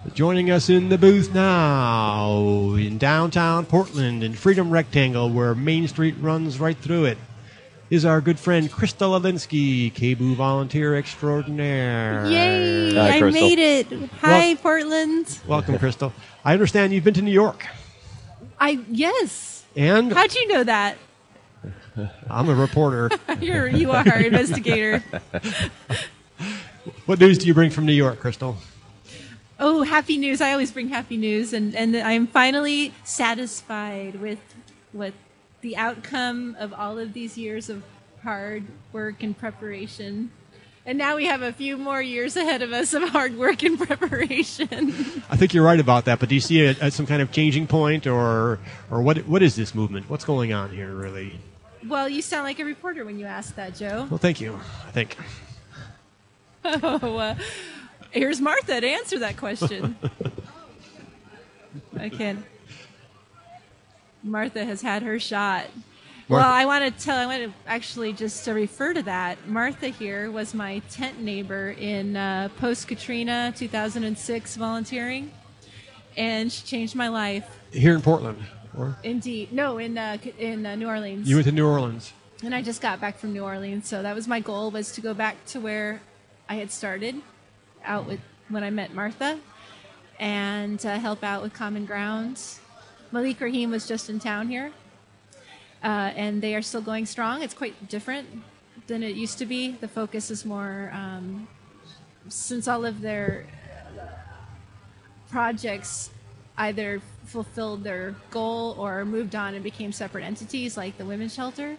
Joining us in the booth now in downtown Portland in Freedom Rectangle, where Main Street runs right through it, is our good friend Crystal Alinsky, KBOO volunteer extraordinaire. Yay! Hi, I Crystal. made it. Hi, Portland. Welcome, Crystal. I understand you've been to New York. Yes. And How'd you know that? I'm a reporter. You are our investigator. What news do you bring from New York, Crystal? Oh, happy news. I always bring happy news, and I'm finally satisfied with what the outcome of all of these years of hard work and preparation. And now we have a few more years ahead of us of hard work and preparation. I think you're right about that, but do you see some kind of changing point, or what is this movement? What's going on here, really? Well, you sound like a reporter when you ask that, Joe. Well, thank you, I think. Here's Martha to answer that question. I can't. Martha has had her shot. Martha. Well, I want to actually just to refer to that. Martha here was my tent neighbor in post-Katrina 2006 volunteering, and she changed my life. Here in Portland? Or? Indeed. No, in New Orleans. You went to New Orleans. And I just got back from New Orleans, so that was my goal, was to go back to where I had started, out with when I met Martha, and help out with Common Ground. Malik Rahim was just in town here, and they are still going strong. It's quite different than it used to be. The focus is more, since all of their projects either fulfilled their goal or moved on and became separate entities, like the women's shelter.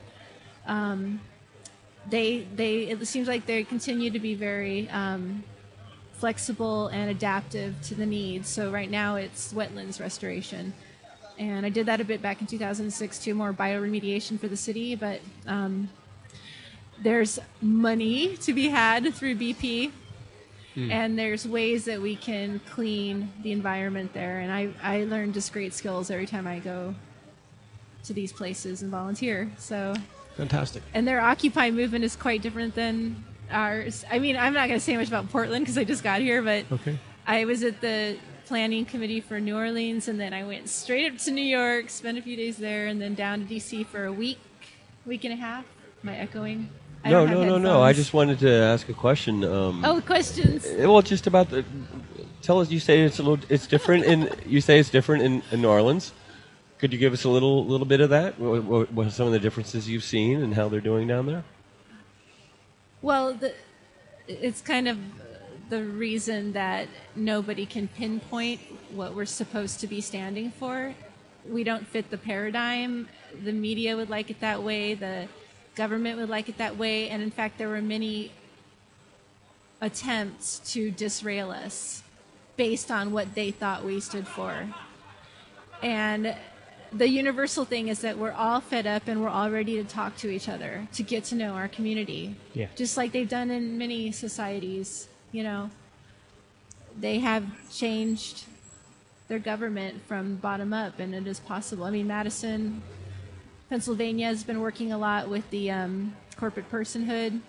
It seems like they continue to be very flexible and adaptive to the needs. So right now it's wetlands restoration. And I did that a bit back in 2006 too, more bioremediation for the city, but there's money to be had through BP. And there's ways that we can clean the environment there. And I learn just great skills every time I go to these places and volunteer. So Fantastic. And their Occupy movement is quite different than ours. I mean, I'm not going to say much about Portland because I just got here, but Okay. I was at the planning committee for New Orleans, and then I went straight up to New York, spent a few days there, and then down to D.C. for a week and a half. Am I echoing? I don't have No. I headphones. just wanted to ask a question. Oh, questions. Well, just about the. Tell us. You say it's different in New Orleans. Could you give us a little bit of that? What are some of the differences you've seen and how they're doing down there? Well, it's kind of the reason that nobody can pinpoint what we're supposed to be standing for. We don't fit the paradigm. The media would like it that way. The government would like it that way. And in fact, there were many attempts to disrail us based on what they thought we stood for. And the universal thing is that we're all fed up and we're all ready to talk to each other, to get to know our community. Yeah. Just like they've done in many societies, you know. They have changed their government from bottom up, and it is possible. I mean, Madison, Pennsylvania has been working a lot with the corporate personhood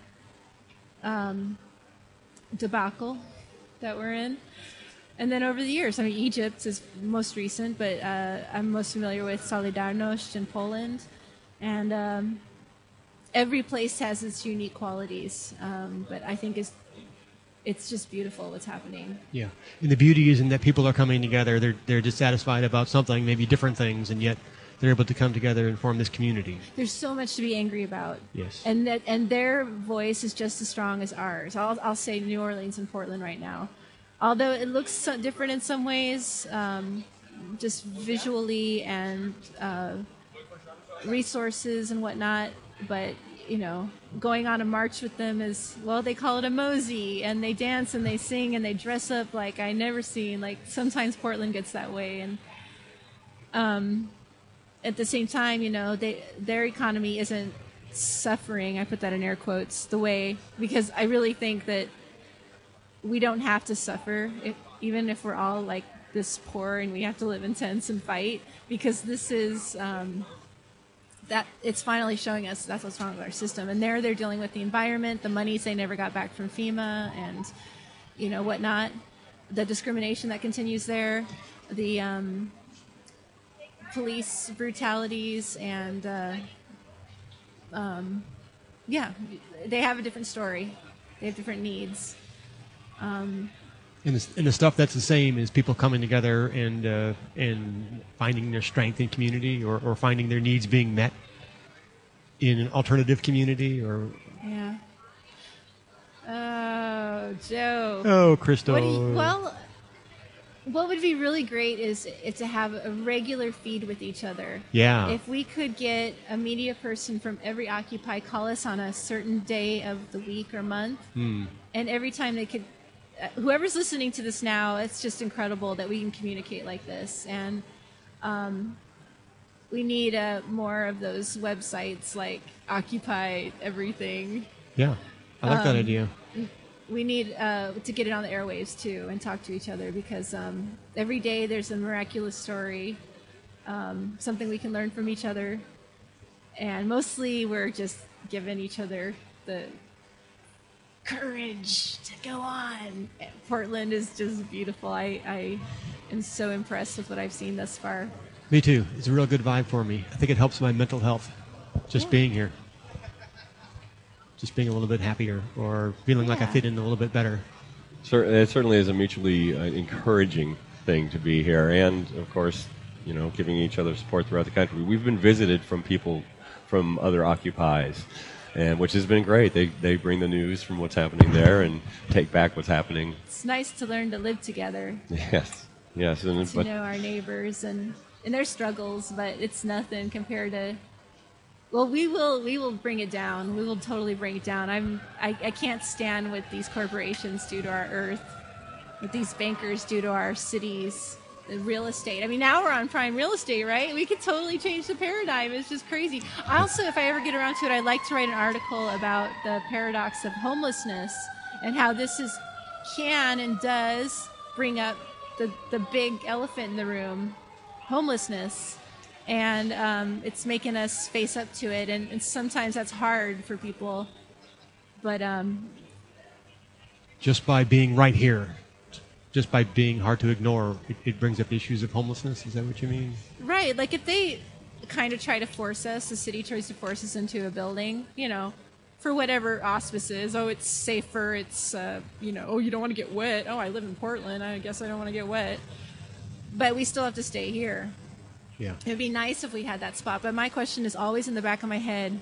debacle that we're in. And then over the years, I mean, Egypt is most recent, but I'm most familiar with Solidarność in Poland. And every place has its unique qualities, but I think it's just beautiful what's happening. Yeah. And the beauty is in that people are coming together. They're dissatisfied about something, maybe different things, and yet they're able to come together and form this community. There's so much to be angry about. Yes. And their voice is just as strong as ours. I'll say New Orleans and Portland right now. Although it looks so different in some ways, just visually and resources and whatnot, but, you know, going on a march with them is, well, they call it a mosey, and they dance and they sing and they dress up like I never seen. Like, sometimes Portland gets that way. And at the same time, you know, their economy isn't suffering, I put that in air quotes, the way, because I really think that we don't have to suffer, even if we're all like this poor and we have to live in tents and fight, because this is that it's finally showing us that's what's wrong with our system. And they're dealing with the environment, the monies they never got back from FEMA, and you know whatnot. the discrimination that continues there, the police brutalities, and yeah, they have a different story. They have different needs. And the stuff that's the same is people coming together and finding their strength in community, or finding their needs being met in an alternative community, or Yeah. Oh, Joe. oh, Crystal. What would be really great is to have a regular feed with each other. Yeah. If we could get a media person from every Occupy call us on a certain day of the week or month, and every time they could, whoever's listening to this now, it's just incredible that we can communicate like this. And we need more of those websites like Occupy Everything. Yeah, I like that idea. We need to get it on the airwaves too and talk to each other, because every day there's a miraculous story, something we can learn from each other, and mostly we're just giving each other the courage to go on. Portland is just beautiful. I am so impressed with what I've seen thus far. Me too. It's a real good vibe for me. I think it helps my mental health, just being here. Just being a little bit happier, or feeling like I fit in a little bit better. It certainly is a mutually encouraging thing to be here, and of course, giving each other support throughout the country. We've been visited from people from other Occupies, and which has been great. They bring the news from what's happening there and take back what's happening. It's nice to learn to live together. Yes, and To know our neighbors and their struggles, but it's nothing compared to. Well, we will bring it down. We will totally bring it down. I can't stand what these corporations do to our earth, what these bankers do to our cities, the real estate. I mean, now we're on prime real estate, right? We could totally change the paradigm. It's just crazy. I also, if I ever get around to it, I'd like to write an article about the paradox of homelessness and how this can and does bring up the big elephant in the room, homelessness. And it's making us face up to it, and sometimes that's hard for people. But just by being right here, just by being hard to ignore, it brings up issues of homelessness. Is that what you mean? Right. Like if they kind of try to force us, the city tries to force us into a building, for whatever auspices. Oh, it's safer. It's, oh, you don't want to get wet. Oh, I live in Portland. I guess I don't want to get wet. But we still have to stay here. Yeah. It would be nice if we had that spot, but my question is always in the back of my head.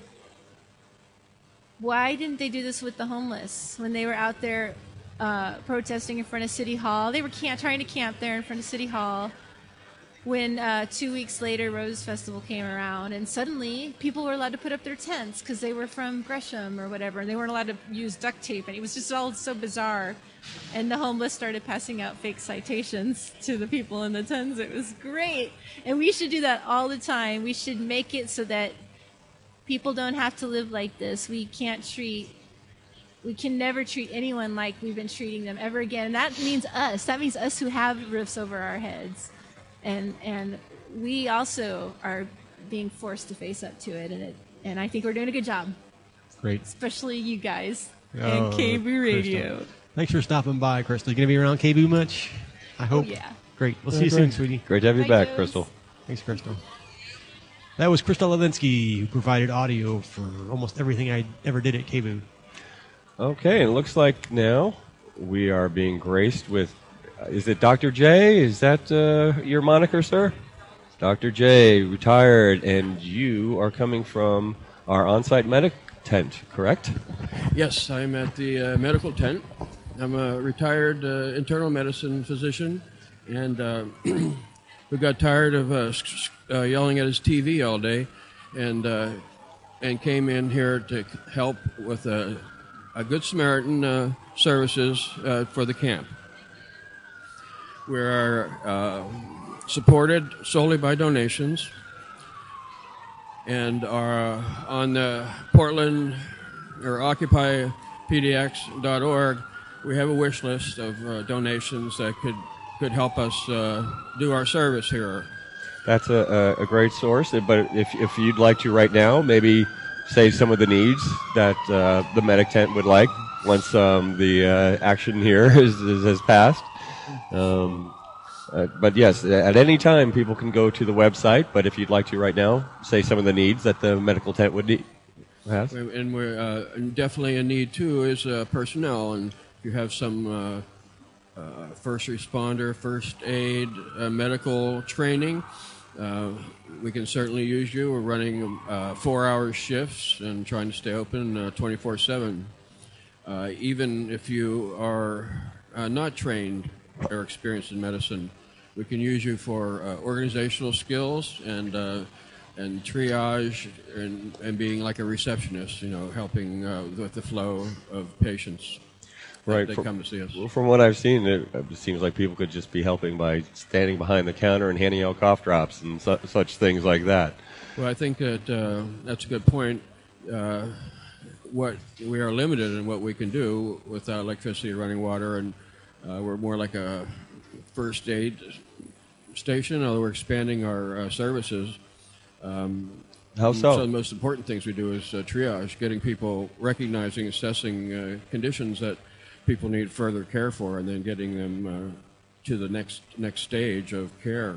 Why didn't they do this with the homeless when they were out there protesting in front of City Hall? They were trying to camp there in front of City Hall when 2 weeks later Rose Festival came around, and suddenly people were allowed to put up their tents because they were from Gresham or whatever, and they weren't allowed to use duct tape, and it was just all so bizarre. And the homeless started passing out fake citations to the people in the tents. It was great. And we should do that all the time. We should make it so that people don't have to live like this. We can never treat anyone like we've been treating them ever again. And that means us. That means us who have roofs over our heads. And we also are being forced to face up to it. And I think we're doing a good job. Great. Especially you guys and KBOO Radio. Crystal. Thanks for stopping by, Crystal. You going to be around KBOO much? I hope. Oh, yeah. Great. We'll see you soon, sweetie. Great to have you Bye, back, Joes. Crystal. Thanks, Crystal. That was Crystal Levinsky, who provided audio for almost everything I ever did at KBOO. Okay, it looks like now we are being graced with, is it Dr. J? Is that your moniker, sir? Dr. J, retired, and you are coming from our on-site medic tent, correct? Yes, I'm at the medical tent. I'm a retired internal medicine physician, and we got tired of yelling at his TV all day, and came in here to help with a Good Samaritan services for the camp. We are supported solely by donations, and are on the Portland or OccupyPDX.org. We have a wish list of donations that could help us do our service here. That's a great source, but if you'd like to right now, maybe say some of the needs that the medic tent would like once the action here has passed. But yes, at any time people can go to the website. But if you'd like to right now, say some of the needs that the medical tent would need. Have. And we're definitely a need too is personnel, and if you have some first responder, first aid, medical training, we can certainly use you. We're running 4-hour shifts and trying to stay open 24/7. Even if you are not trained or experienced in medicine, we can use you for organizational skills and triage and being like a receptionist, helping with the flow of patients. Right. They come to see us. Well, from what I've seen, it seems like people could just be helping by standing behind the counter and handing out cough drops and such things like that. Well, I think that that's a good point. What we are limited in what we can do without electricity, running water, and we're more like a first aid station, although we're expanding our services. How so? Some of the most important things we do is triage, getting people recognizing, assessing conditions that people need further care for, and then getting them to the next stage of care.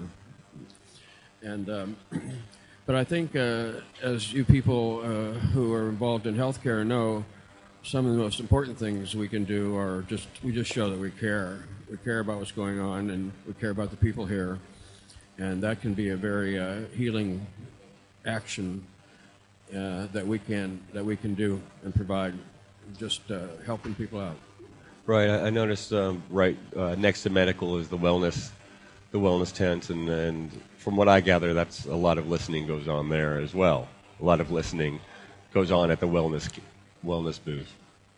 And but I think, as you people who are involved in healthcare know, some of the most important things we can do are we just show that we care. We care about what's going on, and we care about the people here, and that can be a very healing action that we can do and provide, just helping people out. Right. I noticed next to medical is the wellness tent, and from what I gather, that's a lot of listening goes on there as well. A lot of listening goes on at the wellness booth.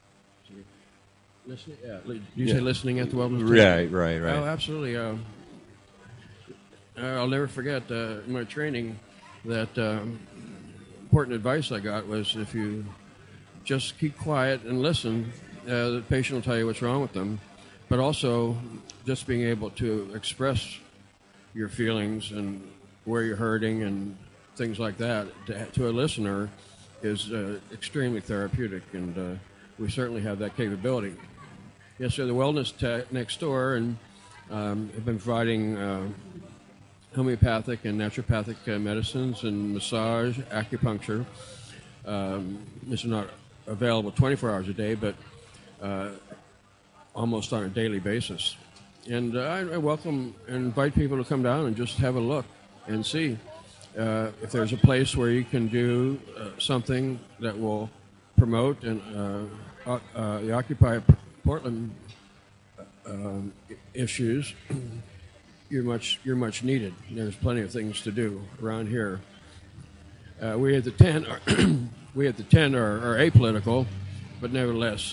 Listening? Yeah. You say listening at the wellness tent? Right. Oh, absolutely. I'll never forget in my training that important advice I got was if you just keep quiet and listen, the patient will tell you what's wrong with them, but also just being able to express your feelings and where you're hurting and things like that to a listener is extremely therapeutic, and we certainly have that capability. Yes, sir, the wellness tech next door, and have been providing homeopathic and naturopathic medicines and massage, acupuncture. This is not available 24 hours a day, but almost on a daily basis. And I welcome and invite people to come down and just have a look and see if there's a place where you can do something that will promote and the Occupy Portland issues. You're much needed. There's plenty of things to do around here. We at the tent are apolitical, but nevertheless,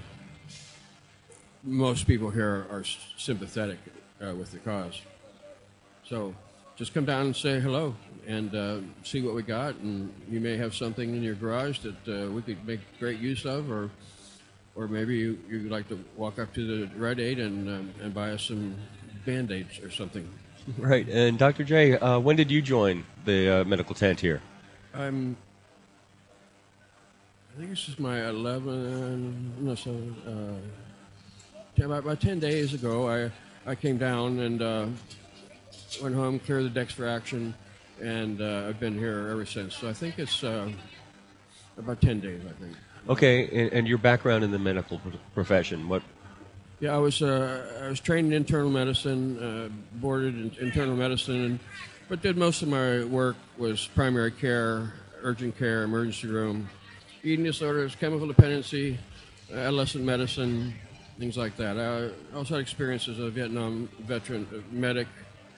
most people here are sympathetic with the cause. So just come down and say hello and see what we got, and you may have something in your garage that we could make great use of, or maybe you'd like to walk up to the Rite Aid and buy us some Band-Aids or something. Right. And Dr. J, when did you join the medical tent here? I think this is my 11. About 10 days ago, I came down and went home, cleared the decks for action, and I've been here ever since. So I think it's about 10 days, I think. Okay, and your background in the medical profession, what? Yeah, I was trained in internal medicine, boarded in internal medicine, but did most of my work was primary care, urgent care, emergency room, eating disorders, chemical dependency, adolescent medicine, things like that. I also had experience as a Vietnam veteran medic,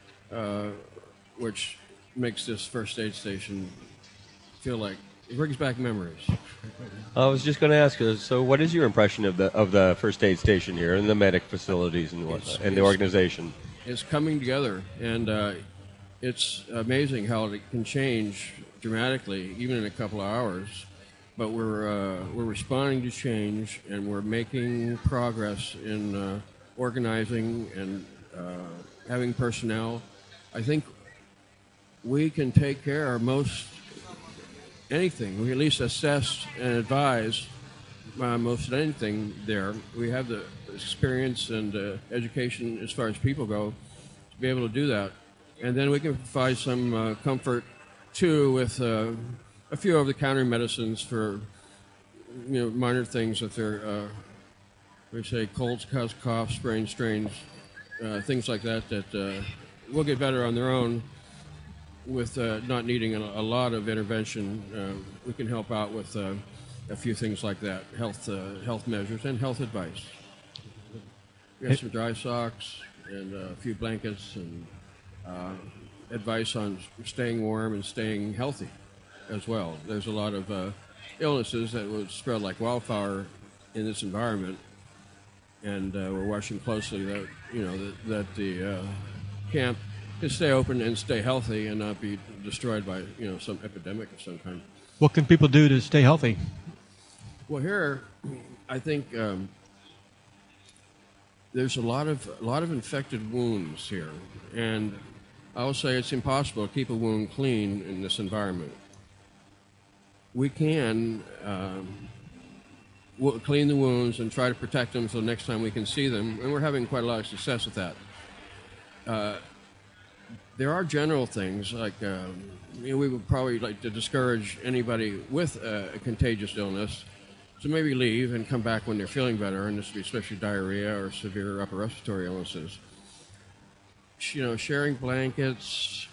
which makes this first aid station feel like it brings back memories. I was just going to ask you, so what is your impression of the first aid station here and the medic facilities and whatnot, and the organization? It's coming together, and it's amazing how it can change dramatically, even in a couple of hours. But we're responding to change, and we're making progress in organizing and having personnel. I think we can take care of most anything. We at least assess and advise most anything there. We have the experience and education as far as people go to be able to do that. And then we can provide some comfort, too, with a few over-the-counter medicines for minor things if they're, we say, colds, coughs, sprains, strains, things like that will get better on their own with not needing a lot of intervention. We can help out with a few things like that, health measures and health advice. We have some dry socks and a few blankets and advice on staying warm and staying healthy as well. There's a lot of illnesses that would spread like wildfire in this environment, and we're watching closely that that the camp can stay open and stay healthy and not be destroyed by some epidemic of some kind. What can people do to stay healthy? Well, here I think there's a lot of infected wounds here, and I will say it's impossible to keep a wound clean in this environment. We can clean the wounds and try to protect them so next time we can see them, and we're having quite a lot of success with that. There are general things like we would probably like to discourage anybody with a contagious illness to maybe leave and come back when they're feeling better, and this would be especially diarrhea or severe upper respiratory illnesses. Sharing blankets,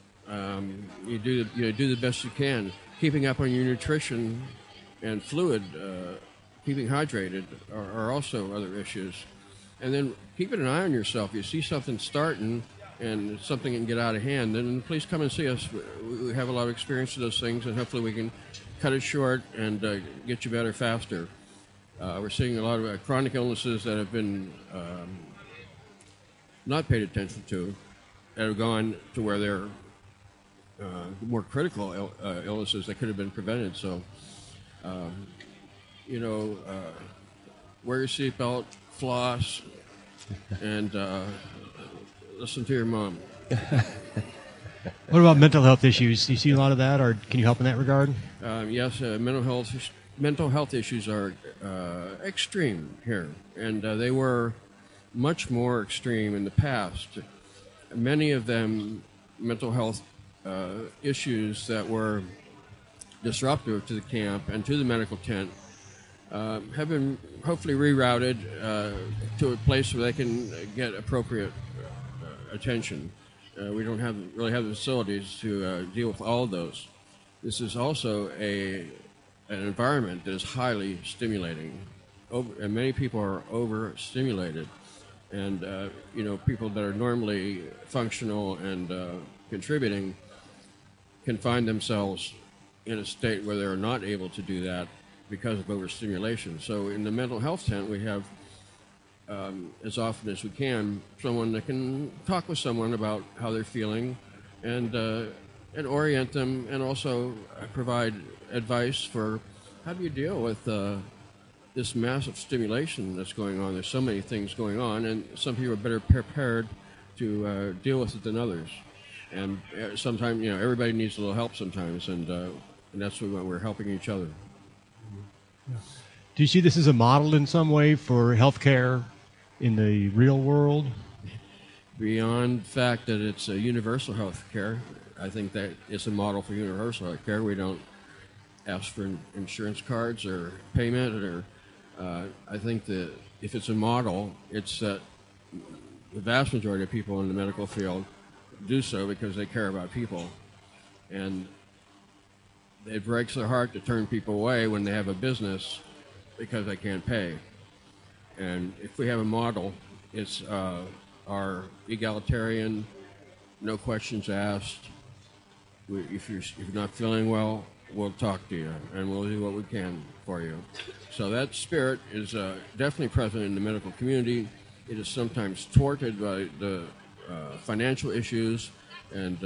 you do the best you can. Keeping up on your nutrition and fluid, keeping hydrated are also other issues. And then keeping an eye on yourself. You see something starting and something can get out of hand, then please come and see us. We have a lot of experience with those things, and hopefully we can cut it short and get you better faster. We're seeing a lot of chronic illnesses that have been not paid attention to, that have gone to where they're more critical illnesses that could have been prevented. So, wear your seatbelt, floss, and listen to your mom. What about mental health issues? Do you see a lot of that, or can you help in that regard? Yes, mental health issues are extreme here, and they were much more extreme in the past. Many of them, mental health issues that were disruptive to the camp and to the medical tent, have been hopefully rerouted to a place where they can get appropriate attention. We don't really have the facilities to deal with all of those. This is also an environment that is highly stimulating, and many people are overstimulated. And people that are normally functional and contributing can find themselves in a state where they're not able to do that because of overstimulation. So in the mental health tent, we have, as often as we can, someone that can talk with someone about how they're feeling and orient them, and also provide advice for how do you deal with this massive stimulation that's going on. There's so many things going on, and some people are better prepared to deal with it than others. And sometimes, everybody needs a little help sometimes, and that's what we're helping each other. Do you see this as a model in some way for healthcare in the real world? Beyond the fact that it's a universal health care, I think that it's a model for universal health care. We don't ask for insurance cards or payment, or I think that if it's a model, it's that the vast majority of people in the medical field do so because they care about people. And it breaks their heart to turn people away when they have a business because they can't pay. And if we have a model, it's our egalitarian, no questions asked. If you're not feeling well, we'll talk to you, and we'll do what we can for you. So that spirit is definitely present in the medical community. It is sometimes thwarted by the financial issues and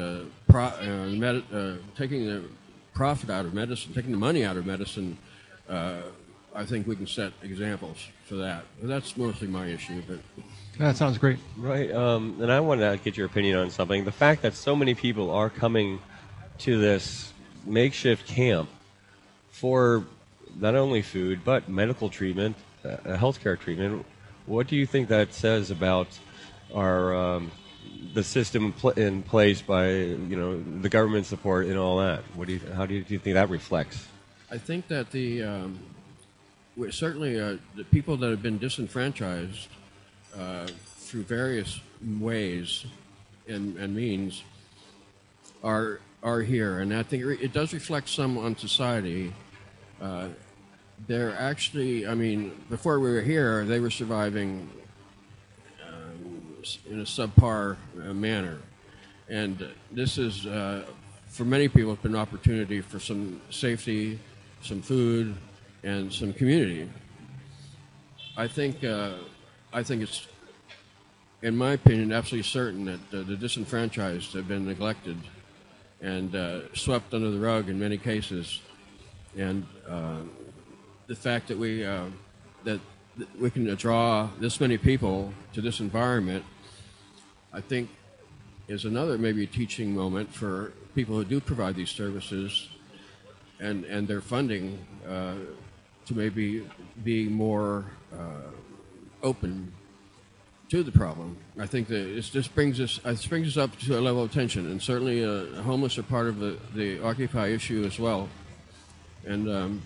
taking the profit out of medicine, taking the money out of medicine. I think we can set examples for that. But that's mostly my issue. But That sounds great. Right, and I want to get your opinion on something. The fact that so many people are coming to this makeshift camp for not only food but medical treatment, healthcare treatment. What do you think that says about our the system in place by the government support and all that? How do you think that reflects? I think that certainly the people that have been disenfranchised through various ways and means are here, and I think it does reflect some on society. They're actually, I mean, before we were here, they were surviving in a subpar manner, and this is for many people it's been an opportunity for some safety, some food, and some community. I think it's, in my opinion, absolutely certain that the disenfranchised have been neglected and swept under the rug in many cases, and the fact that we can draw this many people to this environment, I think, is another maybe teaching moment for people who do provide these services and their funding to maybe be more open to the problem. I think that this brings us up to a level of tension, and certainly homeless are part of the Occupy issue as well. And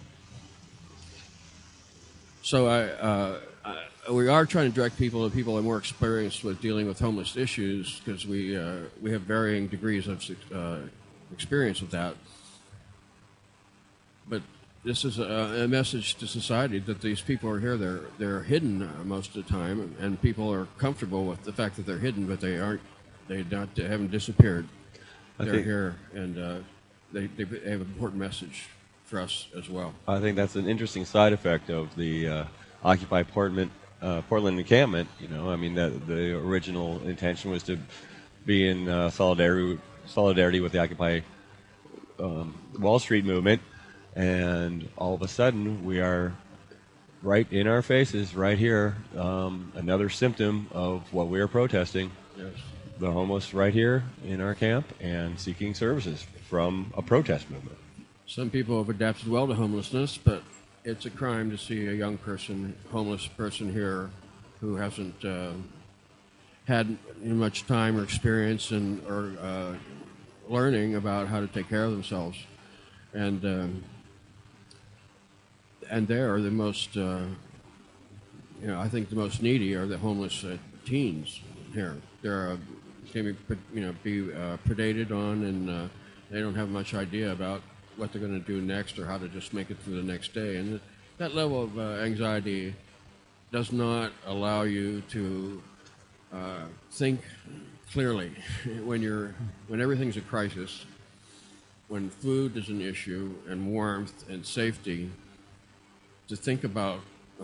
so we are trying to direct people to people who are more experienced with dealing with homeless issues, because we have varying degrees of experience with that. But this is a message to society that these people are here. They're hidden most of the time, and people are comfortable with the fact that they're hidden, but they aren't. They haven't disappeared. They're here, and they have an important message for us as well. I think that's an interesting side effect of the Occupy Portland encampment. I mean, the original intention was to be in solidarity with the Occupy Wall Street movement, and all of a sudden we are right in our faces, right here, another symptom of what we are protesting. Yes. The homeless right here in our camp and seeking services from a protest movement. Some people have adapted well to homelessness, but it's a crime to see a young person, homeless person here, who hasn't had much time or experience or learning about how to take care of themselves, and they are the most, I think the most needy are the homeless teens here. They're can be predated on, and they don't have much idea about what they're going to do next or how to just make it through the next day. And that level of anxiety does not allow you to think clearly when everything's a crisis, when food is an issue and warmth and safety, to think about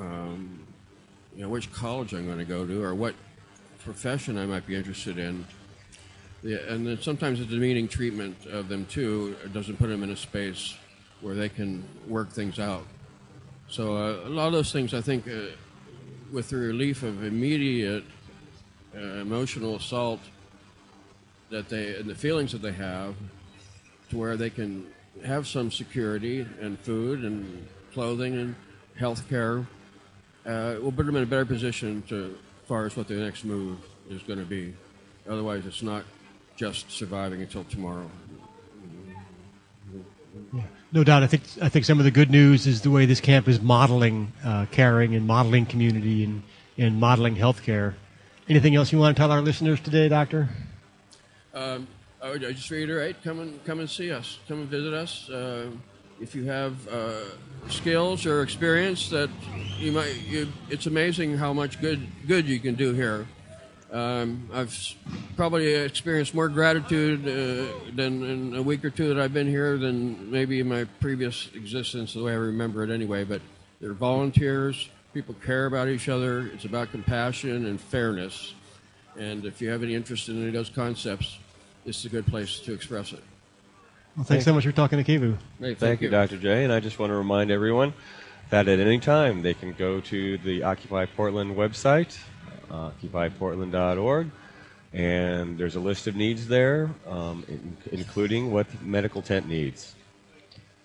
which college I'm going to go to or what profession I might be interested in. And then sometimes the demeaning treatment of them, too, doesn't put them in a space where they can work things out. So a lot of those things, I think, with the relief of immediate emotional assault and the feelings that they have, to where they can have some security and food and clothing and health care, will put them in a better position as far as what their next move is going to be. Otherwise, it's not just surviving until tomorrow. Yeah. No doubt. I think some of the good news is the way this camp is modeling caring and modeling community and modeling healthcare. Anything else you want to tell our listeners today, Doctor? I would just reiterate: come and see us. Come and visit us. If you have skills or experience that it's amazing how much good you can do here. I've probably experienced more gratitude than in a week or two that I've been here than maybe in my previous existence, the way I remember it anyway. But they're volunteers. People care about each other. It's about compassion and fairness. And if you have any interest in any of those concepts, this is a good place to express it. Well, thanks so much for talking to Kivu. Hey, Thank you, Dr. J. And I just want to remind everyone that at any time they can go to the Occupy Portland website, occupyportland.org, and there's a list of needs there, including what the medical tent needs.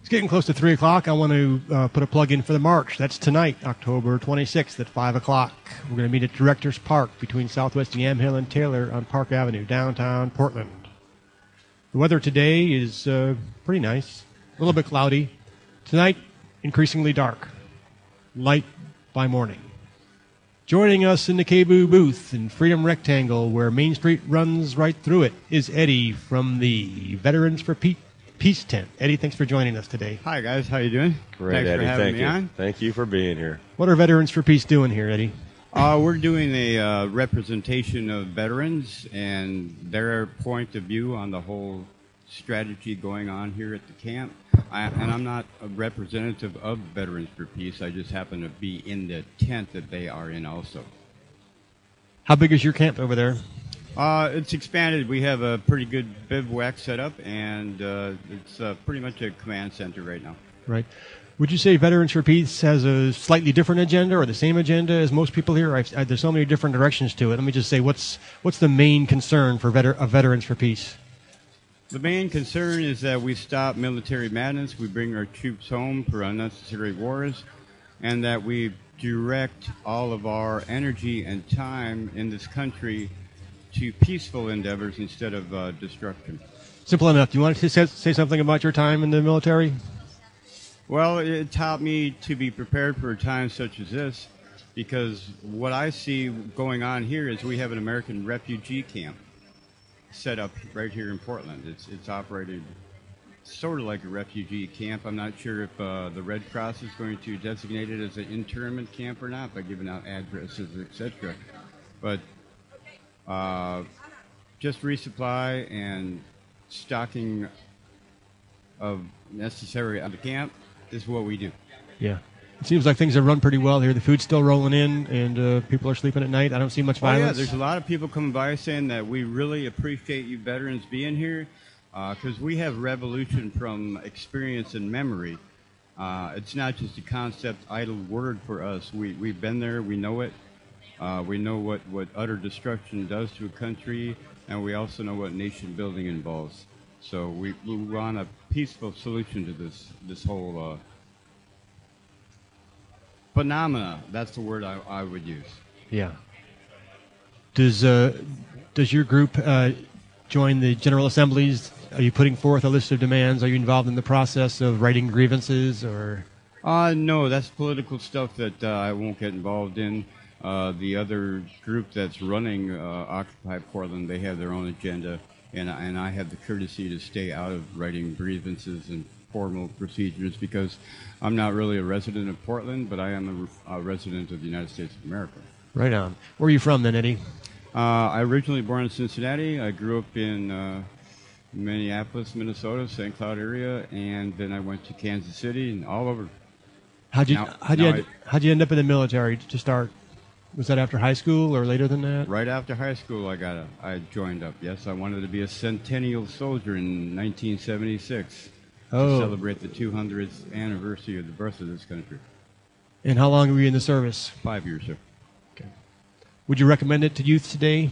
It's getting close to 3 o'clock. I want to put a plug in for the march. That's tonight, October 26th at 5 o'clock. We're going to meet at Directors Park between Southwest Yamhill and Taylor on Park Avenue, downtown Portland. The weather today is pretty nice, a little bit cloudy. Tonight, increasingly dark, light by morning. Joining us in the KBOO booth in Freedom Rectangle, where Main Street runs right through it, is Eddie from the Veterans for Peace tent. Eddie, thanks for joining us today. Hi, guys. How you doing? Great, Thanks Eddie. for having Thank me you. on. Thank you for being here. What are Veterans for Peace doing here, Eddie? We're doing a representation of veterans and their point of view on the whole strategy going on here at the camp. And I'm not a representative of Veterans for Peace. I just happen to be in the tent that they are in also. How big is your camp over there? It's expanded. We have a pretty good bivouac set up, and it's pretty much a command center right now. Right. Would you say Veterans for Peace has a slightly different agenda or the same agenda as most people here? There's so many different directions to it. Let me just say, what's the main concern for Veterans for Peace? The main concern is that we stop military madness, we bring our troops home for unnecessary wars, and that we direct all of our energy and time in this country to peaceful endeavors instead of destruction. Simple enough. Do you want to say something about your time in the military? Well, it taught me to be prepared for a time such as this, because what I see going on here is we have an American refugee camp set up right here in Portland. It's operated sort of like a refugee camp. I'm not sure if the Red Cross is going to designate it as an internment camp or not by giving out addresses, etc. But just resupply and stocking of necessary at the camp is what we do. Yeah. It seems like things are run pretty well here. The food's still rolling in, and people are sleeping at night. I don't see much violence. Yeah, there's a lot of people coming by saying that we really appreciate you veterans being here, because we have revolution from experience and memory. It's not just a concept, idle word for us. We've been there. We know it. We know what utter destruction does to a country, and we also know what nation building involves. So we want a peaceful solution to this whole phenomena. That's the word I would use. Yeah. Does your group join the General Assemblies? Are you putting forth a list of demands? Are you involved in the process of writing grievances, or? No, that's political stuff that I won't get involved in. The other group that's running Occupy Portland, they have their own agenda, and I have the courtesy to stay out of writing grievances and formal procedures because I'm not really a resident of Portland, but I am a resident of the United States of America. Right on. Where are you from then, Eddie? I originally born in Cincinnati. I grew up in Minneapolis, Minnesota, St. Cloud area, and then I went to Kansas City and all over. How'd you end up in the military to start? Was that after high school or later than that? Right after high school, I joined up. Yes, I wanted to be a centennial soldier in 1976 to celebrate the 200th anniversary of the birth of this country. And how long were you in the service? 5 years, sir. Okay. Would you recommend it to youth today?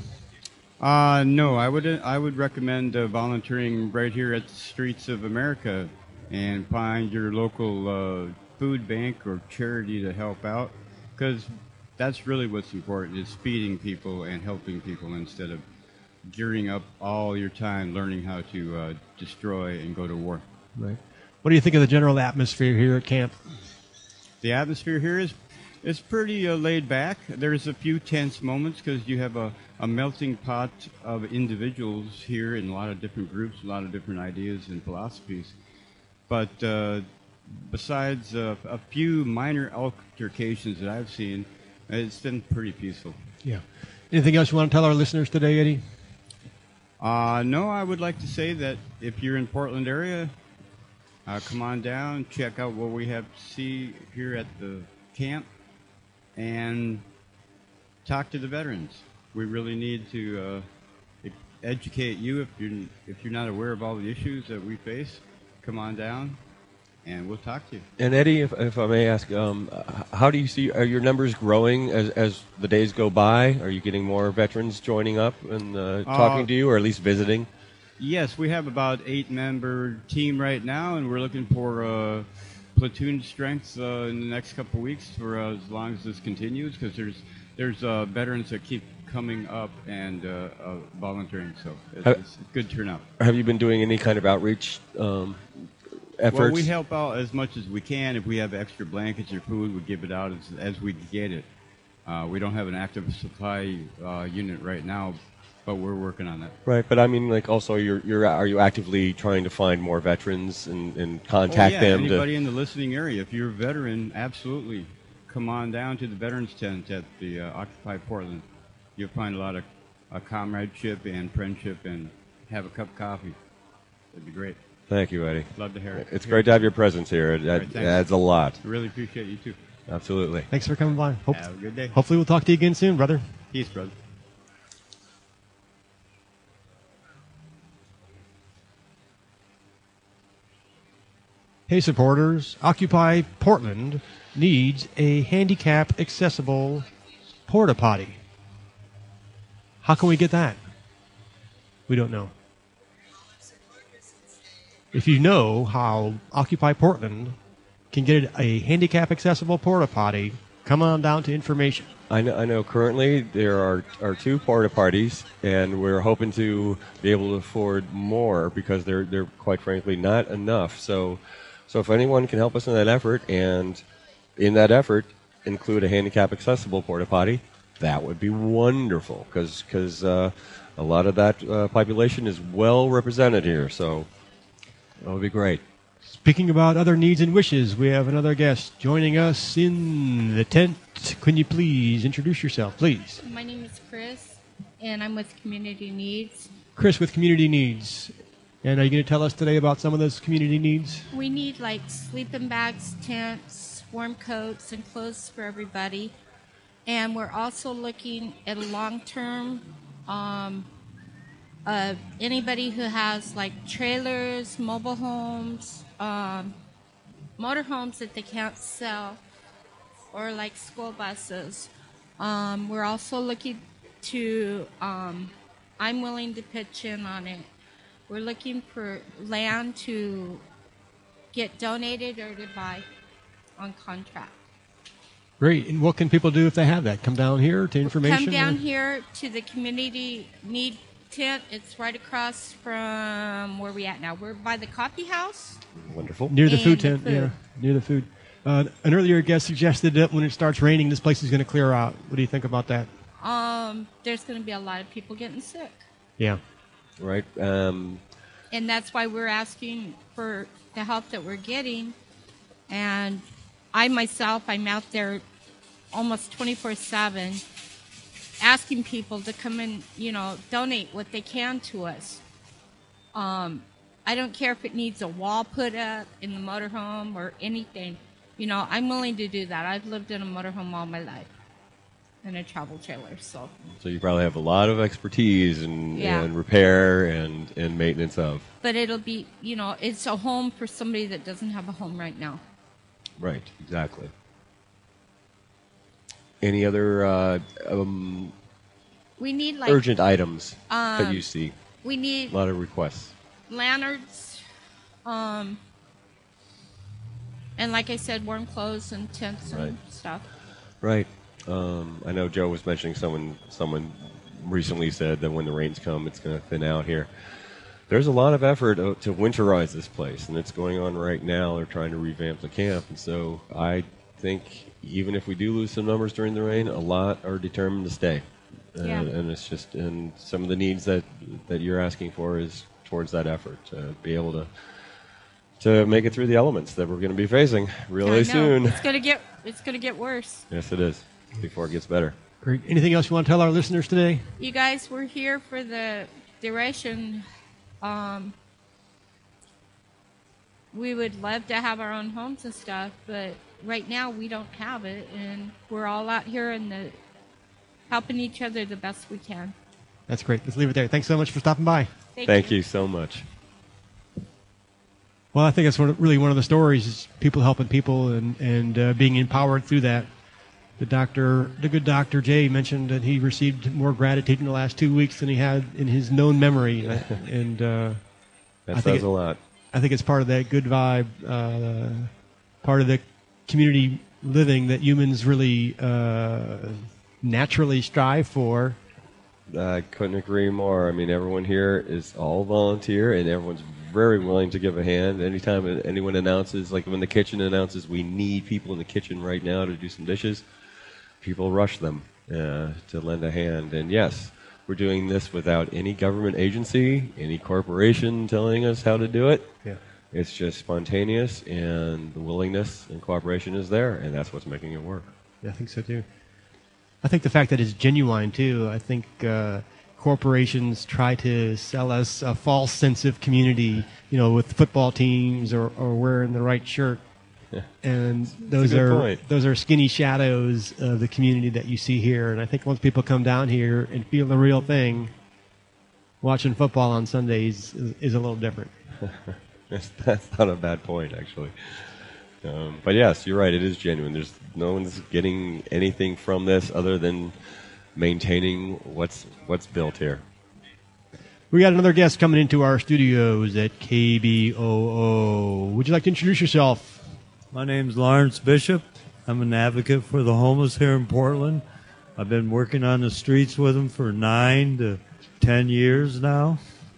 No, I would recommend volunteering right here at the streets of America and find your local food bank or charity to help out, because that's really what's important, is feeding people and helping people instead of gearing up all your time learning how to destroy and go to war. Right. What do you think of the general atmosphere here at camp? The atmosphere here is pretty laid back. There's a few tense moments because you have a melting pot of individuals here in a lot of different groups, a lot of different ideas and philosophies. But besides a few minor altercations that I've seen, it's been pretty peaceful. Yeah. Anything else you want to tell our listeners today, Eddie? No, I would like to say that if you're in Portland area, come on down, check out what we have to see here at the camp, and talk to the veterans. We really need to educate you if you're not aware of all the issues that we face. Come on down, and we'll talk to you. And Eddie, if I may ask, how do you see, are your numbers growing as the days go by? Are you getting more veterans joining up and talking to you, or at least visiting? Yes, we have about 8-member team right now, and we're looking for platoon strength in the next couple of weeks for as long as this continues, because there's veterans that keep coming up and volunteering, so it's a good turnout. Have you been doing any kind of outreach efforts? Well, we help out as much as we can. If we have extra blankets or food, we give it out as we get it. We don't have an active supply unit right now, but we're working on that. Right, but I mean, like, also, are you actively trying to find more veterans and contact them? Anybody in the listening area, if you're a veteran, absolutely come on down to the Veterans Tent at the Occupy Portland. You'll find a lot of comradeship and friendship, and have a cup of coffee. It'd be great. Thank you, Eddie. Love to hear it. It's great to have your presence here. It adds a lot. I really appreciate you too. Absolutely. Thanks for coming by. Have a good day. Hopefully we'll talk to you again soon, brother. Peace, brother. Hey, supporters. Occupy Portland needs a handicap-accessible porta potty. How can we get that? We don't know. If you know how Occupy Portland can get a handicap-accessible porta potty, come on down to information. I know currently there are 2 porta potties, and we're hoping to be able to afford more because they're quite frankly not enough. So if anyone can help us in that effort, and in that effort include a handicap-accessible porta potty, that would be wonderful, because a lot of that population is well represented here. So that would be great. Speaking about other needs and wishes, we have another guest joining us in the tent. Can you please introduce yourself, please? My name is Chris, and I'm with Community Needs. Chris with Community Needs. And are you going to tell us today about some of those community needs? We need like sleeping bags, tents, warm coats, and clothes for everybody. And we're also looking at a long-term, anybody who has like trailers, mobile homes, motorhomes that they can't sell, or like school buses. We're also looking to, I'm willing to pitch in on it. We're looking for land to get donated or to buy on contract. Great. And what can people do if they have that? Come down here to information? Come down here to the Community Need Tent. It's right across from where we at now. We're by the coffee house. Wonderful. Near the And food the tent, food. yeah. Near the food. An earlier guest suggested that when it starts raining, this place is going to clear out. What do you think about that? There's going to be a lot of people getting sick. Yeah. Right. And that's why we're asking for the help that we're getting. And I myself, I'm out there almost 24/7 asking people to come and, donate what they can to us. I don't care if it needs a wall put up in the motorhome or anything. I'm willing to do that. I've lived in a motorhome all my life, in a travel trailer, so. So you probably have a lot of expertise in Yeah. repair and maintenance of. But it'll be, it's a home for somebody that doesn't have a home right now. Right, exactly. Any other We need like urgent items that you see? we need A lot of requests. lanterns, and like I said, warm clothes and tents and Right. stuff. Right. I know Joe was mentioning someone recently said that when the rains come, it's going to thin out here. There's a lot of effort to winterize this place, and it's going on right now. They're trying to revamp the camp, and so I think even if we do lose some numbers during the rain, a lot are determined to stay. Yeah. And it's just, and some of the needs that you're asking for is towards that effort to be able to make it through the elements that we're going to be facing I really know. soon. It's gonna get worse. Yes, it is. Before it gets better. Great. Anything else you want to tell our listeners today? You guys were here for the duration. We would love to have our own homes and stuff, but right now we don't have it, and we're all out here and helping each other the best we can. That's great. Let's leave it there. Thanks so much for stopping by. Thank you so much. Well, I think that's really one of the stories is people helping people and being empowered through that. The good Dr. J mentioned that he received more gratitude in the last 2 weeks than he had in his known memory, and That I think says a lot. I think it's part of that good vibe, part of the community living that humans really naturally strive for. I couldn't agree more. I mean, everyone here is all volunteer, and everyone's very willing to give a hand. Anytime anyone announces, like when the kitchen announces, we need people in the kitchen right now to do some dishes, people rush them to lend a hand. And yes, we're doing this without any government agency, any corporation telling us how to do it. Yeah. It's just spontaneous, and the willingness and cooperation is there, and that's what's making it work. Yeah, I think so too. I think the fact that it's genuine too. I think corporations try to sell us a false sense of community, with football teams or wearing the right shirt. Yeah. And That's a good point. those are skinny shadows of the community that you see here. And I think once people come down here and feel the real thing, watching football on Sundays is a little different. That's not a bad point, actually. But yes, you're right. It is genuine. There's no one's getting anything from this other than maintaining what's built here. We got another guest coming into our studios at KBOO. Would you like to introduce yourself? My name's Lawrence Bishop. I'm an advocate for the homeless here in Portland. I've been working on the streets with them for 9 to 10 years now.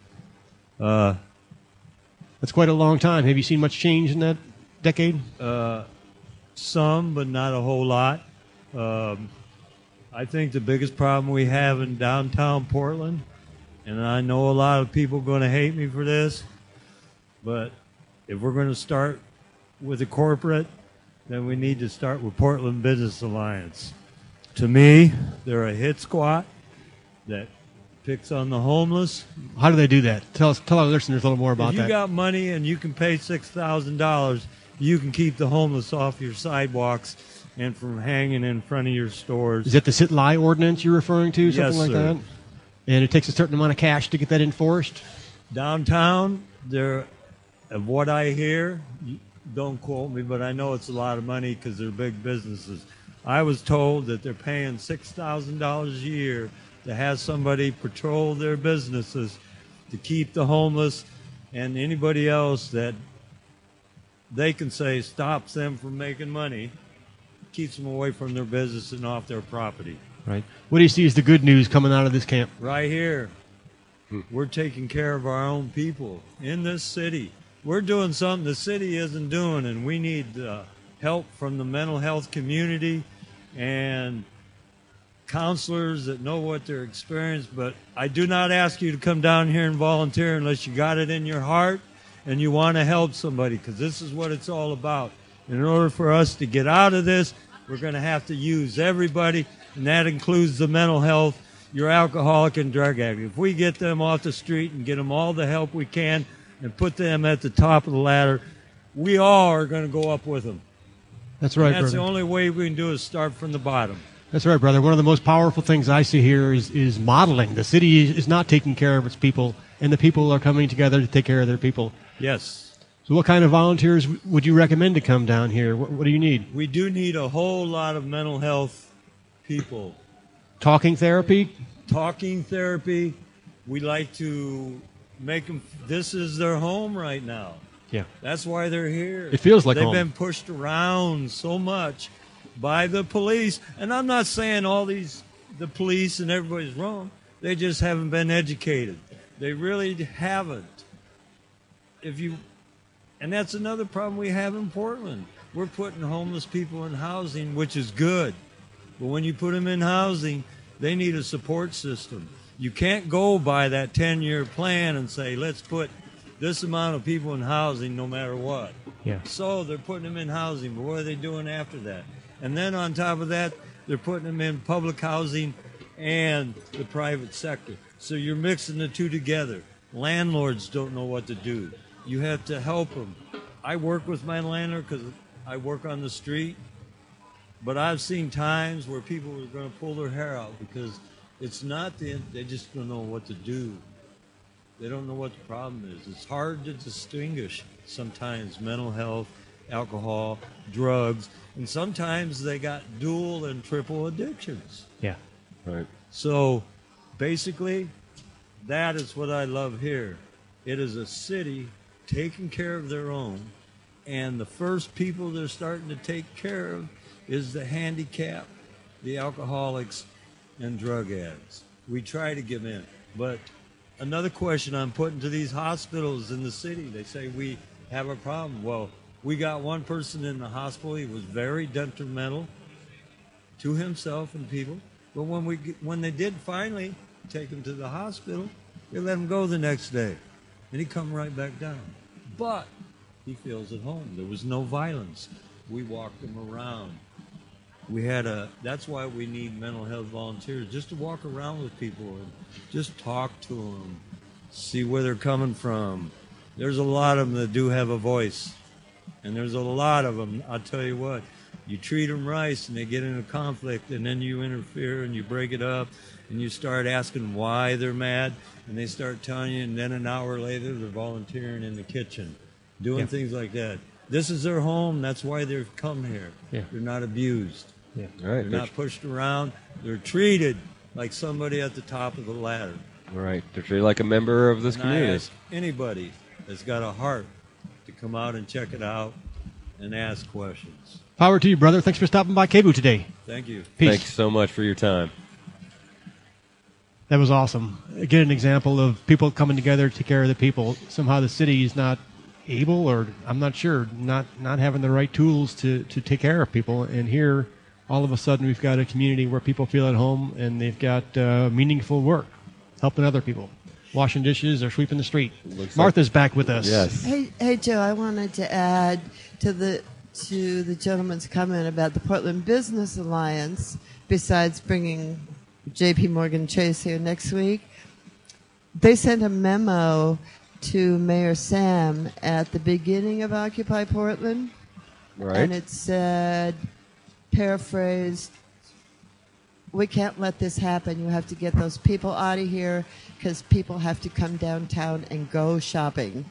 That's quite a long time. Have you seen much change in that decade? Some, but not a whole lot. I think the biggest problem we have in downtown Portland, and I know a lot of people are going to hate me for this, but if we're going to start with a corporate, then we need to start with Portland Business Alliance. To me, they're a hit squad that picks on the homeless. How do they do that? Tell our listeners a little more about If you that. got money and you can pay $6,000, you can keep the homeless off your sidewalks and from hanging in front of your stores. Is that the sit-lie ordinance you're referring to? Something Yes, like sir. that? And it takes a certain amount of cash to get that enforced? Downtown, of what I hear, don't quote me, but I know it's a lot of money because they're big businesses. I was told that they're paying $6,000 a year to have somebody patrol their businesses to keep the homeless and anybody else that they can say stops them from making money, keeps them away from their business and off their property. Right. What do you see as the good news coming out of this camp? Right here, we're taking care of our own people in this city. We're doing something the city isn't doing, and we need help from the mental health community and counselors that know what they're experiencing. But I do not ask you to come down here and volunteer unless you got it in your heart and you want to help somebody, because this is what it's all about. In order for us to get out of this, we're going to have to use everybody, and that includes the mental health, your alcoholic and drug addict. If we get them off the street and get them all the help we can and put them at the top of the ladder, we all are going to go up with them. That's right, And that's brother. the only way we can do is start from the bottom. That's right, brother. One of the most powerful things I see here is modeling. The city is not taking care of its people, and the people are coming together to take care of their people. Yes. So what kind of volunteers would you recommend to come down here? What do you need? We do need a whole lot of mental health people. Talking therapy? Talking therapy. We like to make them, this is their home right now. Yeah. That's why they're here. It feels like They've home. been pushed around so much by the police. And I'm not saying the police and everybody's wrong. They just haven't been educated. They really haven't. And that's another problem we have in Portland. We're putting homeless people in housing, which is good. But when you put them in housing, they need a support system. You can't go by that 10-year plan and say, let's put this amount of people in housing no matter what. Yeah. So they're putting them in housing, but what are they doing after that? And then on top of that, they're putting them in public housing and the private sector. So you're mixing the two together. Landlords don't know what to do. You have to help them. I work with my landlord because I work on the street, but I've seen times where people are going to pull their hair out because it's not they just don't know what to do. They don't know what the problem is. It's hard to distinguish sometimes mental health alcohol, drugs, and sometimes they got dual and triple addictions. Yeah. Right. So basically, that is what I love here. It is a city taking care of their own, and the first people they're starting to take care of is the handicapped, the alcoholics, and drug addicts. We try to give in. But another question I'm putting to these hospitals in the city, they say we have a problem. Well, we got one person in the hospital. He was very detrimental to himself and people. But when they did finally take him to the hospital, they let him go the next day. And he come right back down. But he feels at home. There was no violence. We walked him around. That's why we need mental health volunteers, just to walk around with people and just talk to them, see where they're coming from. There's a lot of them that do have a voice. And there's a lot of them, I'll tell you what, you treat them right and they get into conflict, and then you interfere and you break it up and you start asking why they're mad, and they start telling you, and then an hour later they're volunteering in the kitchen, doing things like that. This is their home. That's why they've come here. Yeah. They're not abused. Yeah. All right. They're not pushed around. They're treated like somebody at the top of the ladder. All right. They're treated like a member of this And I community. ask anybody that's got a heart to come out and check it out and ask questions. Power to you, brother. Thanks for stopping by KBOO today. Thank you. Peace. Thanks so much for your time. That was awesome. Again, an example of people coming together to take care of the people. Somehow the city is not able, or I'm not sure, not having the right tools to take care of people. And here, all of a sudden, we've got a community where people feel at home and they've got meaningful work, helping other people, washing dishes or sweeping the street. Martha's back with us. Yes. Hey, Joe, I wanted to add to the gentleman's comment about the Portland Business Alliance, besides bringing J.P. Morgan Chase here next week. They sent a memo to Mayor Sam at the beginning of Occupy Portland. Right. And it said, paraphrased, we can't let this happen. You have to get those people out of here because people have to come downtown and go shopping.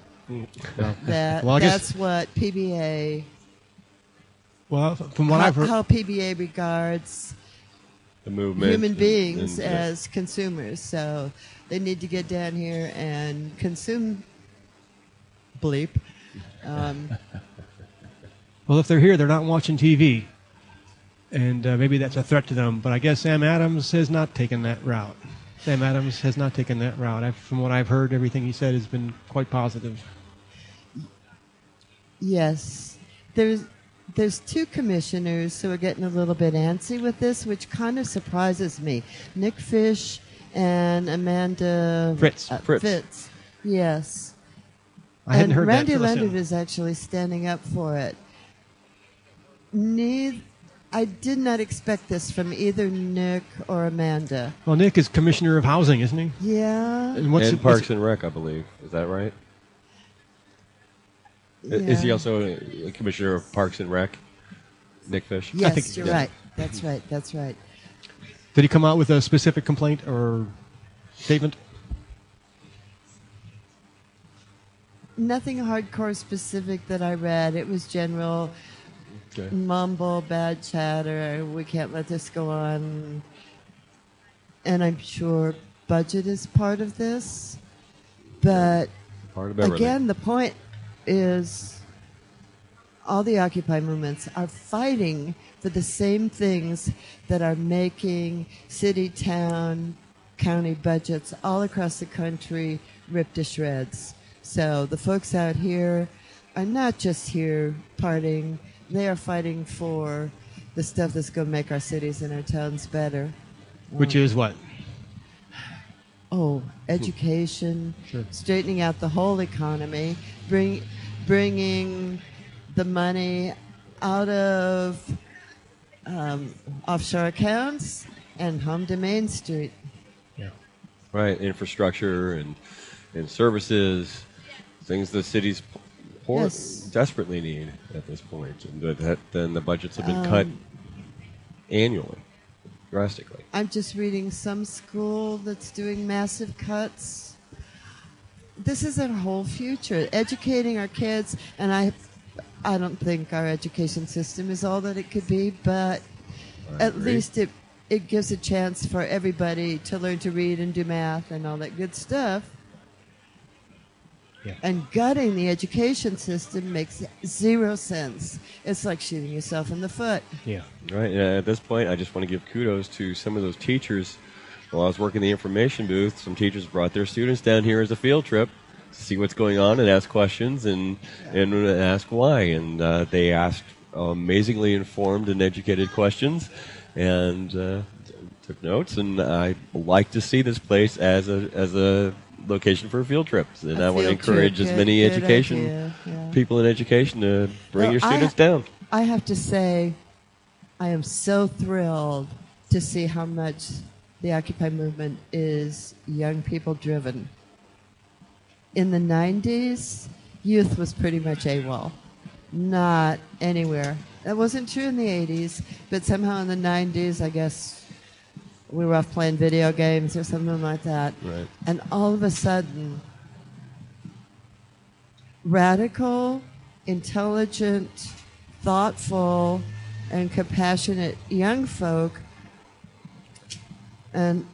That's what PBA... Well, from what I've heard... How PBA regards The movement. human beings and- as consumers. So they need to get down here and consume bleep. Well, if they're here, they're not watching TV. And maybe that's a threat to them. But I guess Sam Adams has not taken that route. Sam Adams has not taken that route. From what I've heard, everything he said has been quite positive. Yes. There's two commissioners who are getting a little bit antsy with this, which kind of surprises me. Nick Fish and Amanda Fritz. Fitz. Yes. I hadn't and heard Randy that. till Leonard listen. is actually standing up for it. I did not expect this from either Nick or Amanda. Well, Nick is commissioner of housing, isn't he? Yeah. And what's and it- Parks and Rec, I believe. Is that right? Is he Yeah. also a commissioner of Parks and Rec? Nick Fish? Yes, think- you're yeah. right. That's right. That's right. Did he come out with a specific complaint or statement? Nothing hardcore specific that I read. It was general Okay. mumble, bad chatter. We can't let this go on. And I'm sure budget is part of this. But Part of everything. again, the point is all the Occupy movements are fighting for the same things that are making city, town, county budgets all across the country rip to shreds. So the folks out here are not just here partying, they are fighting for the stuff that's going to make our cities and our towns better. Which is what? Oh, education, Sure. straightening out the whole economy, bringing the money out of offshore accounts and home to Main Street. Yeah. Right, infrastructure and services, things the cities Yes. desperately need at this point. And then the budgets have been cut annually, drastically. I'm just reading some school that's doing massive cuts. This is our whole future, educating our kids, and I don't think our education system is all that it could be, but at least it gives a chance for everybody to learn to read and do math and all that good stuff. Yeah. And gutting the education system makes zero sense. It's like shooting yourself in the foot. Yeah. Right. At this point, I just want to give kudos to some of those teachers. While I was working the information booth, some teachers brought their students down here as a field trip to see what's going on and ask questions and ask why. And they asked amazingly informed and educated questions and took notes. And I like to see this place as a location for field trips, and I want to encourage as many education people in education to bring your students down. I have to say, I am so thrilled to see how much the Occupy movement is young people driven. In the 90s, youth was pretty much AWOL, not anywhere. That wasn't true in the 80s, but somehow in the 90s, I guess we were off playing video games or something like that. Right. And all of a sudden, radical, intelligent, thoughtful, and compassionate young folk. And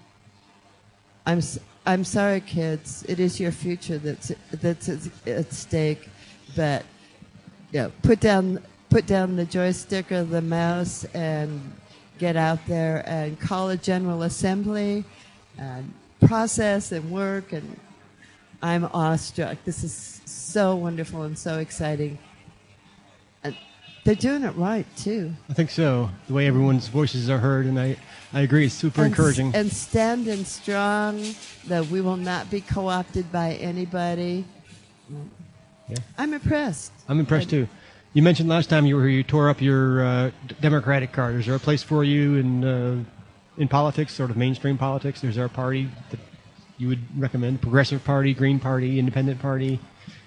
I'm sorry, kids. It is your future that's at stake. But put down the joystick or the mouse and get out there and call a General Assembly and process and work. And I'm awestruck. This is so wonderful and so exciting. And they're doing it right, too. I think so. The way everyone's voices are heard, and I agree, it's super encouraging. And standing strong, that we will not be co-opted by anybody. Yeah. I'm impressed. I'm impressed, too. You mentioned last time you were here, you tore up your Democratic card. Is there a place for you in politics, sort of mainstream politics? Is there a party that you would recommend? Progressive Party, Green Party, Independent Party?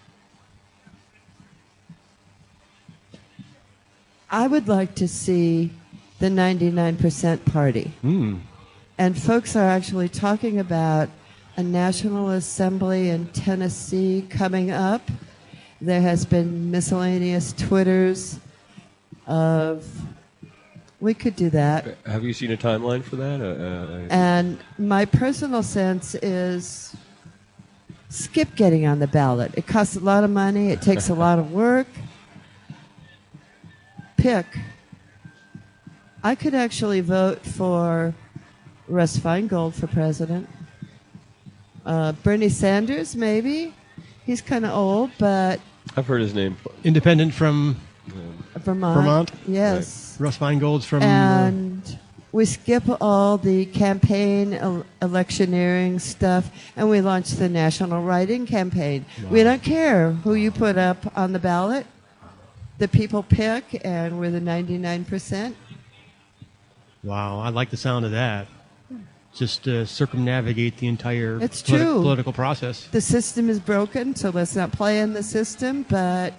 I would like to see the 99% Party. And folks are actually talking about a National Assembly in Tennessee coming up. There has been miscellaneous Twitters of, we could do that. Have you seen a timeline for that? And my personal sense is skip getting on the ballot. It costs a lot of money. It takes a lot of work. Pick. I could actually vote for Russ Feingold for president. Bernie Sanders, maybe. He's kind of old, but... I've heard his name. Independent from Vermont. Yes. Right. Russ Feingold's from... And we skip all the campaign electioneering stuff, and we launch the national write-in campaign. Wow. We don't care who you put up on the ballot. The people pick, and we're the 99%. Wow, I like the sound of that. Just circumnavigate the entire political process. The system is broken, so let's not play in the system, but...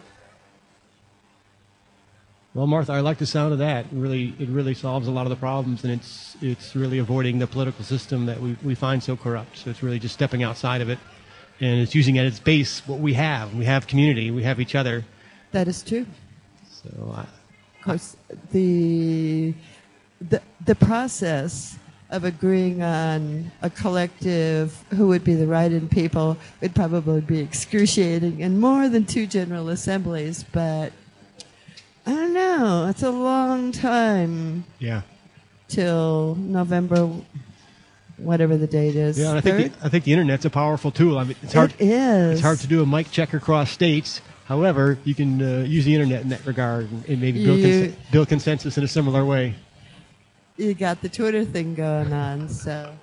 Well, Martha, I like the sound of that. It really solves a lot of the problems, and it's really avoiding the political system that we find so corrupt. So it's really just stepping outside of it, and it's using at its base what we have. We have community. We have each other. That is true. So, of course, the process of agreeing on a collective who would be the write-in people would probably be excruciating and more than 2 General Assemblies, but I don't know. It's a long time. Yeah. Till November, whatever the date is. Yeah, and I think the internet's a powerful tool. I mean, it's hard. It is. It's hard to do a mic check across states. However, you can use the internet in that regard and maybe build consensus in a similar way. You got the Twitter thing going on, so.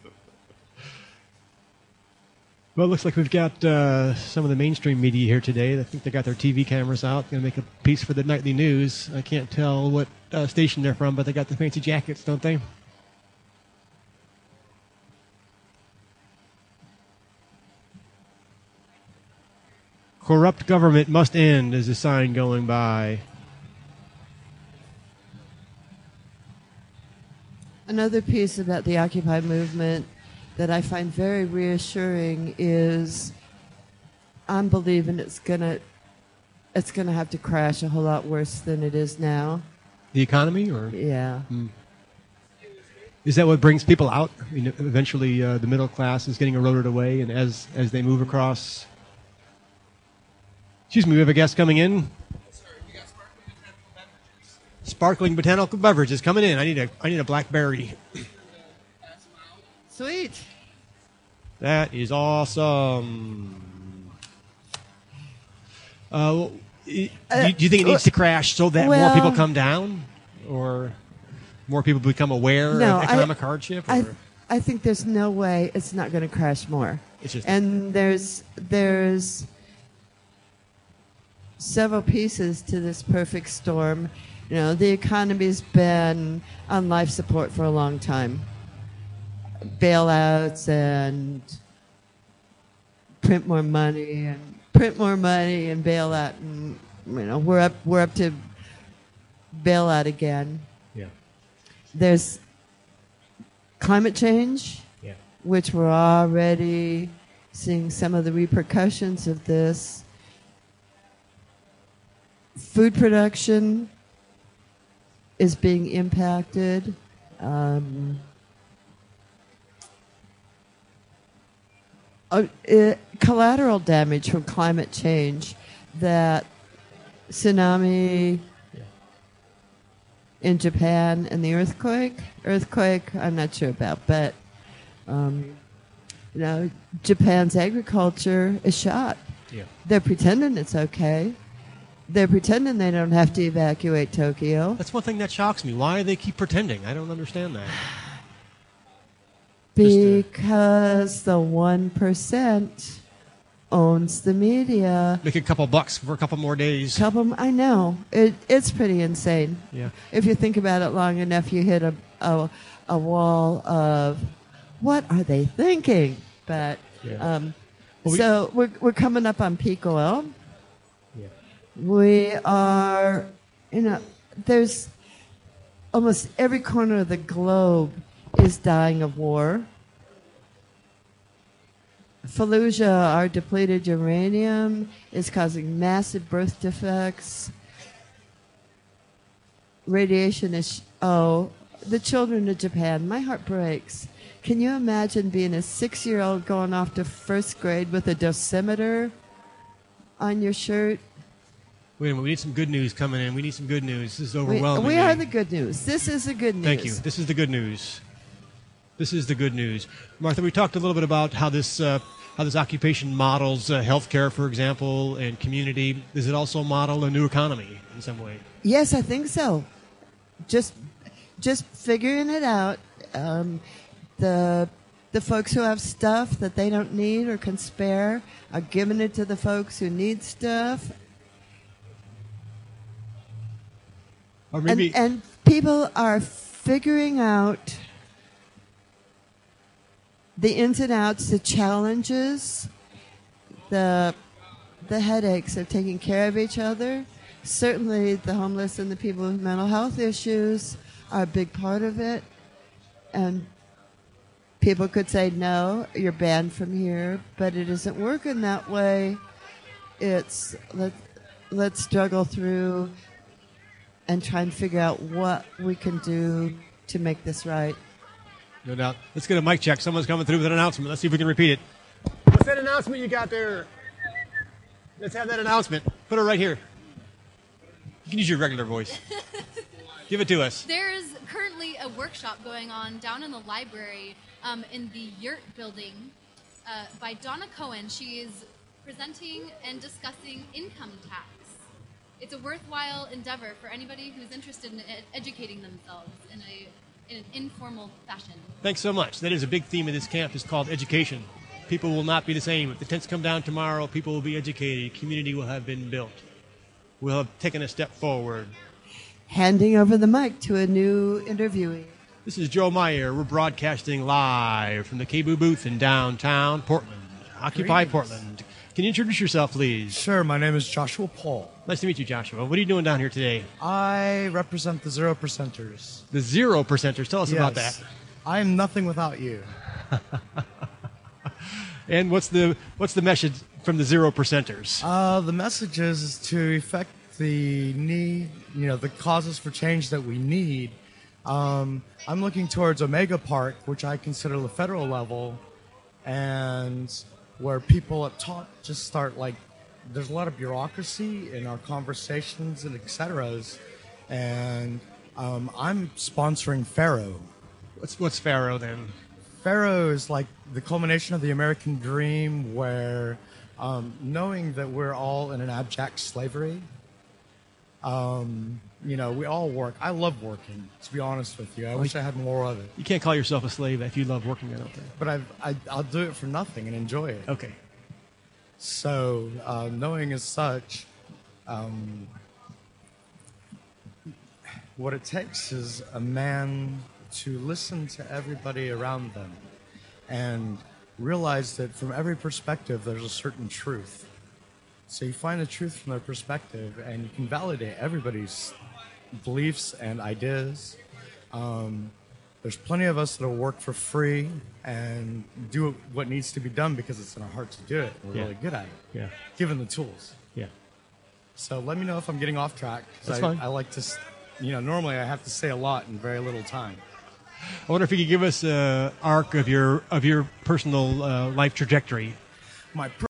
Well, it looks like we've got some of the mainstream media here today. I think they got their TV cameras out. Going to make a piece for the nightly news. I can't tell what station they're from, but they got the fancy jackets, don't they? Corrupt government must end is a sign going by. Another piece about the Occupy movement that I find very reassuring is I'm believing it's going to it's going to have to crash a whole lot worse than it is now. The economy, or Yeah. is that what brings people out? I mean, eventually, the middle class is getting eroded away, and as they move across. Excuse me, we have a guest coming in. Sparkling botanical beverages coming in. I need a blackberry. Sweet. That is awesome. Do you think it needs to crash so that more well- people come down, or more people become aware No, of economic hardship? Or? I think there's no way it's not going to crash more. It's just- and there's several pieces to this perfect storm. You know, the economy's been on life support for a long time. Bailouts and print more money and bailout, and we're up to bailout again. Yeah. There's climate change, Yeah. which we're already seeing some of the repercussions of this. Food production is being impacted. Collateral damage from climate change, that tsunami in Japan and the earthquake I'm not sure about, but Japan's agriculture is shot. Yeah. They're pretending it's okay. They're pretending they don't have to evacuate Tokyo. That's one thing that shocks me. Why do they keep pretending? I don't understand that. Because the 1% owns the media. Make a couple bucks for a couple more days. I know. It's pretty insane. Yeah. If you think about it long enough, you hit a wall of what are they thinking? But Yeah. so we're coming up on peak oil. Yeah. We are, there's almost every corner of the globe is dying of war. Fallujah, our depleted uranium, is causing massive birth defects. Radiation is, the children of Japan, my heart breaks. Can you imagine being a 6-year-old going off to first grade with a dosimeter on your shirt? Wait a minute. We need some good news coming in. We need some good news. This is overwhelming. We are the good news. This is the good news. Thank you. This is the good news. This is the good news. Martha, we talked a little bit about how this occupation models healthcare, for example, and community. Does it also model a new economy in some way? Yes, I think so. Just figuring it out. The folks who have stuff that they don't need or can spare are giving it to the folks who need stuff. Or maybe And people are figuring out the ins and outs, the challenges, the headaches of taking care of each other. Certainly the homeless and the people with mental health issues are a big part of it. And people could say, no, you're banned from here, but it isn't working that way. It's let's struggle through and try and figure out what we can do to make this right. no doubt. Let's get a mic check. Someone's coming through with an announcement. Let's see if we can repeat it. What's that announcement you got there? Let's have that announcement. Put it right here. You can use your regular voice. Give it to us. There is currently a workshop going on down in the library in the Yurt building by Donna Cohen. She is presenting and discussing income tax. It's a worthwhile endeavor for anybody who's interested in educating themselves in an informal fashion. Thanks so much. That is a big theme of this camp. It's called education. People will not be the same. If the tents come down tomorrow, people will be educated. Community will have been built. We'll have taken a step forward. Handing over the mic to a new interviewee. This is Joe Meyer. We're broadcasting live from the KBOO booth in downtown Portland. Occupy Portland. Can you introduce yourself, please? Sure, my name is Joshua Paul. Nice to meet you, Joshua. What are you doing down here today? I represent the 0%ers. The 0%ers. Tell us about that. I am nothing without you. And what's the message from the 0%ers? The message is to effect the need, the causes for change that we need. I'm looking towards Omega Park, which I consider the federal level, and where people at top just start there's a lot of bureaucracy in our conversations and et ceteras, and I'm sponsoring Pharaoh. What's Pharaoh then? Pharaoh is like the culmination of the American dream, where knowing that we're all in an abject slavery, we all work. I love working, to be honest with you. I wish I had more of it. You can't call yourself a slave if you love working, I don't think. But I'll do it for nothing and enjoy it. Okay. So, knowing as such, what it takes is a man to listen to everybody around them and realize that from every perspective there's a certain truth. So you find the truth from their perspective, and you can validate everybody's beliefs and ideas. There's plenty of us that will work for free and do what needs to be done because it's in our heart to do it. We're really good at it, given the tools. Yeah. So let me know if I'm getting off track. That's fine. I like to, normally I have to say a lot in very little time. I wonder if you could give us an arc of your personal life trajectory. My